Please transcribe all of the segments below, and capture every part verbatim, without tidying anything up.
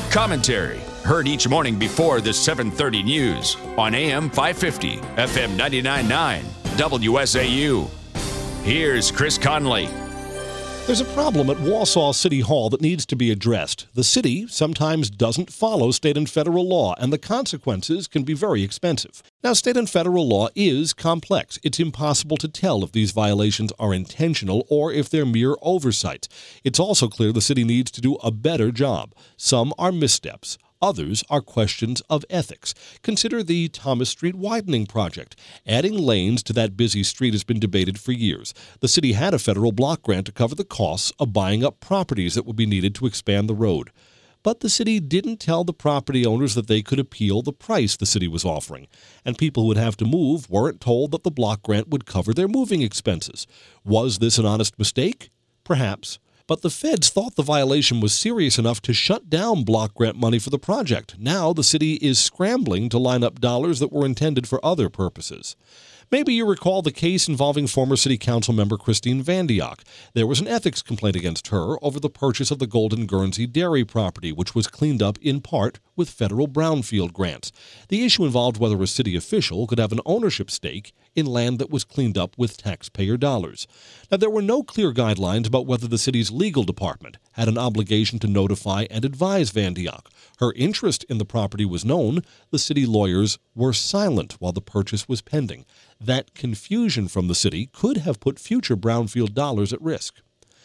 Commentary, heard each morning before the seven thirty news on A M five fifty, F M ninety-nine point nine, W S A U. Here's Chris Conley. There's a problem at Wausau City Hall that needs to be addressed. The city sometimes doesn't follow state and federal law, and the consequences can be very expensive. Now, state and federal law is complex. It's impossible to tell if these violations are intentional or if they're mere oversights. It's also clear the city needs to do a better job. Some are missteps. Others are questions of ethics. Consider the Thomas Street widening project. Adding lanes to that busy street has been debated for years. The city had a federal block grant to cover the costs of buying up properties that would be needed to expand the road. But the city didn't tell the property owners that they could appeal the price the city was offering. And people who would have to move weren't told that the block grant would cover their moving expenses. Was this an honest mistake? Perhaps. But the feds thought the violation was serious enough to shut down block grant money for the project. Now the city is scrambling to line up dollars that were intended for other purposes. Maybe you recall the case involving former city council member Christine Vandiak. There was an ethics complaint against her over the purchase of the Golden Guernsey dairy property, which was cleaned up in part with federal brownfield grants. The issue involved whether a city official could have an ownership stake in land that was cleaned up with taxpayer dollars. Now, there were no clear guidelines about whether the city's legal department had an obligation to notify and advise Vandiak. Her interest in the property was known. The city lawyers were silent while the purchase was pending. That confusion from the city could have put future brownfield dollars at risk.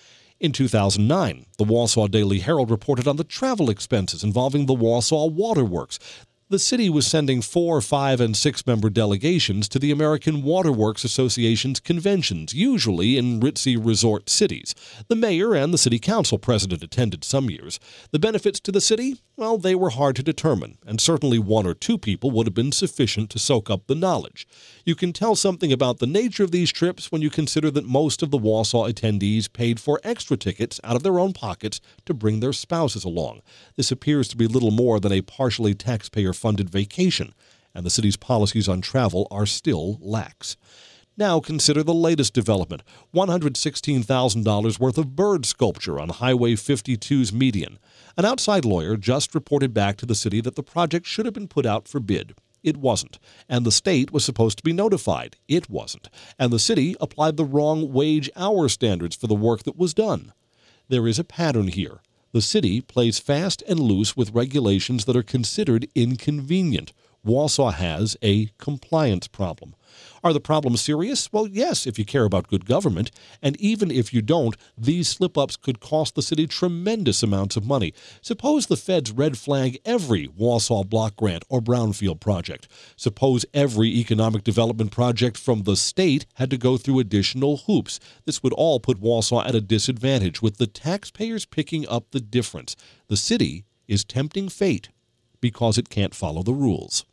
In two thousand nine, the Wausau Daily Herald reported on the travel expenses involving the Wausau Waterworks. The city was sending four, five, and six-member delegations to the American Waterworks Association's conventions, usually in ritzy resort cities. The mayor and the city council president attended some years. The benefits to the city? Well, they were hard to determine, and certainly one or two people would have been sufficient to soak up the knowledge. You can tell something about the nature of these trips when you consider that most of the Wausau attendees paid for extra tickets out of their own pockets to bring their spouses along. This appears to be little more than a partially taxpayer-funded vacation, and the city's policies on travel are still lax. Now consider the latest development, one hundred sixteen thousand dollars worth of bird sculpture on Highway fifty-two's median. An outside lawyer just reported back to the city that the project should have been put out for bid. It wasn't. And the state was supposed to be notified. It wasn't. And the city applied the wrong wage-hour standards for the work that was done. There is a pattern here. The city plays fast and loose with regulations that are considered inconvenient. Wausau has a compliance problem. Are the problems serious? Well, yes, if you care about good government. And even if you don't, these slip-ups could cost the city tremendous amounts of money. Suppose the feds red flag every Wausau block grant or brownfield project. Suppose every economic development project from the state had to go through additional hoops. This would all put Wausau at a disadvantage, with the taxpayers picking up the difference. The city is tempting fate because it can't follow the rules.